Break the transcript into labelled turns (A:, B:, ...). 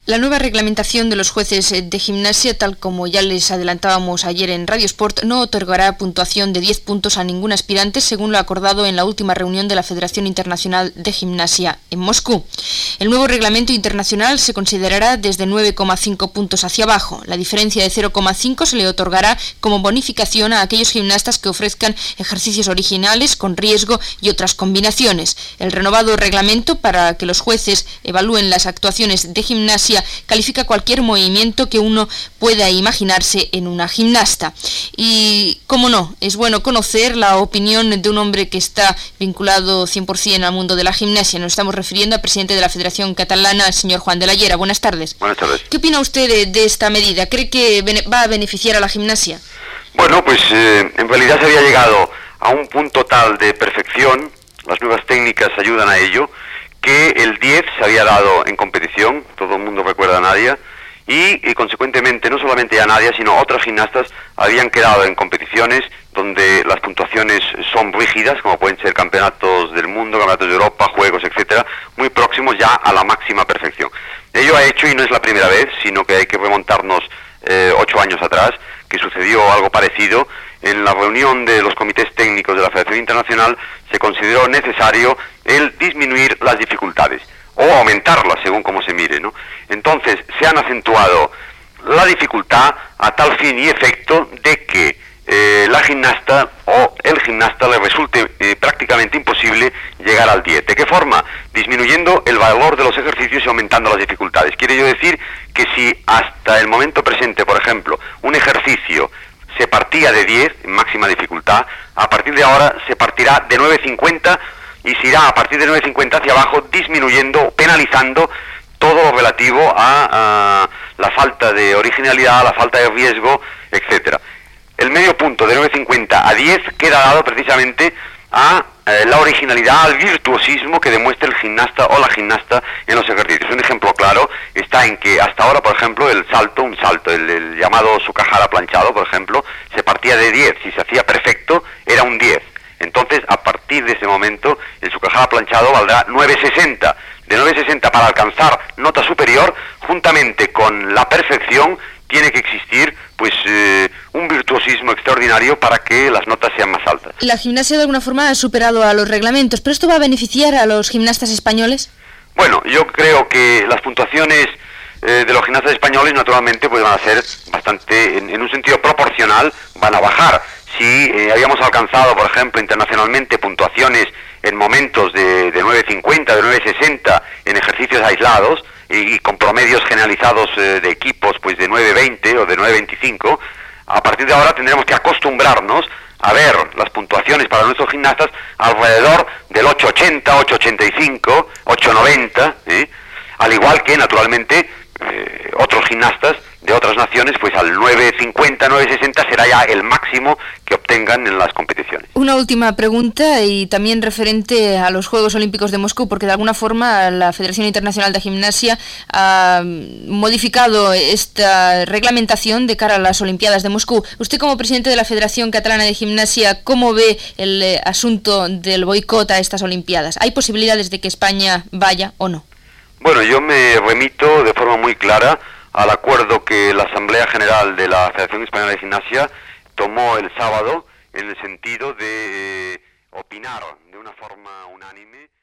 A: La nueva reglamentación de los jueces de gimnasia, tal como ya les adelantábamos ayer en Radio Sport, no otorgará puntuación de 10 puntos a ningún aspirante, según lo acordado en la última reunión de la Federación Internacional de Gimnasia en Moscú. El nuevo reglamento internacional se considerará desde 9,5 puntos hacia abajo. La diferencia de 0,5 se le otorgará como bonificación a aquellos gimnastas que ofrezcan ejercicios originales con riesgo y otras combinaciones. El renovado reglamento para que los jueces evalúen las actuaciones de gimnasia califica cualquier movimiento que uno pueda imaginarse en una gimnasta. Y, cómo no, es bueno conocer la opinión de un hombre que está vinculado 100% al mundo de la gimnasia. Nos estamos refiriendo al presidente de la Federación Catalana, el señor Juan de la Llera. Buenas tardes.
B: Buenas tardes.
A: ¿Qué opina usted de esta medida? ¿Cree que va a beneficiar a la gimnasia?
B: Bueno, pues en realidad se había llegado a un punto tal de perfección, las nuevas técnicas ayudan a ello, que el 10 se había dado en competición, todo el mundo recuerda a Nadia, y consecuentemente no solamente a Nadia, sino otras gimnastas habían quedado en competiciones donde las puntuaciones son rígidas, como pueden ser campeonatos del mundo, campeonatos de Europa, juegos, etcétera, muy próximos ya a la máxima perfección. Ello ha hecho, y no es la primera vez, sino que hay que remontarnos 8 años atrás, que sucedió algo parecido. En la reunión de los comités técnicos de la Federación Internacional se consideró necesario el disminuir las dificultades, o aumentarlas según como se mire, ¿no? Entonces se han acentuado la dificultad a tal fin y efecto de que la gimnasta o el gimnasta le resulte prácticamente imposible llegar al 10. ¿De qué forma? Disminuyendo el valor de los ejercicios y aumentando las dificultades. Quiere yo decir que si hasta el momento presente, por ejemplo, un ejercicio se partía de 10 en máxima dificultad, a partir de ahora se partirá de 9,50 y se irá a partir de 9,50 hacia abajo, disminuyendo, penalizando todo lo relativo a la falta de originalidad, a la falta de riesgo, etcétera. El medio punto de 9,50 a 10 queda dado precisamente a la originalidad, al virtuosismo que demuestra el gimnasta o la gimnasta en los ejercicios. Un ejemplo claro está en que hasta ahora, por ejemplo, el llamado Sukahara planchado, por ejemplo, se partía de 10, si se hacía perfecto era un 10. Entonces, a partir de ese momento, el Sukahara planchado valdrá 9,60. De 9,60 para alcanzar nota superior, juntamente con la perfección, tiene que existir pues un virtuosismo extraordinario para que las notas sean más altas.
A: La gimnasia de alguna forma ha superado a los reglamentos, ¿pero esto va a beneficiar a los gimnastas españoles?
B: Bueno, yo creo que las puntuaciones de los gimnastas españoles naturalmente pues van a ser bastante, en un sentido proporcional, van a bajar. Si habíamos alcanzado, por ejemplo, internacionalmente puntuaciones en momentos de 9,50, de 9,60 en ejercicios aislados, y con promedios generalizados de equipos pues de 9,20 o de 9,25, a partir de ahora tendremos que acostumbrarnos a ver las puntuaciones para nuestros gimnastas alrededor del 8,80, 8,85, 8,90, al igual que naturalmente otros gimnastas de otras naciones, pues al 9,50, 9,60 será ya el máximo que obtengan en las competiciones.
A: Una última pregunta y también referente a los Juegos Olímpicos de Moscú, porque de alguna forma la Federación Internacional de Gimnasia ha modificado esta reglamentación de cara a las Olimpiadas de Moscú. Usted, como presidente de la Federación Catalana de Gimnasia, ¿cómo ve el asunto del boicot a estas Olimpiadas? ¿Hay posibilidades de que España vaya o no?
B: Bueno, yo me remito de forma muy clara al acuerdo que la Asamblea General de la Federación Española de Gimnasia tomó el sábado en el sentido de opinar de una forma unánime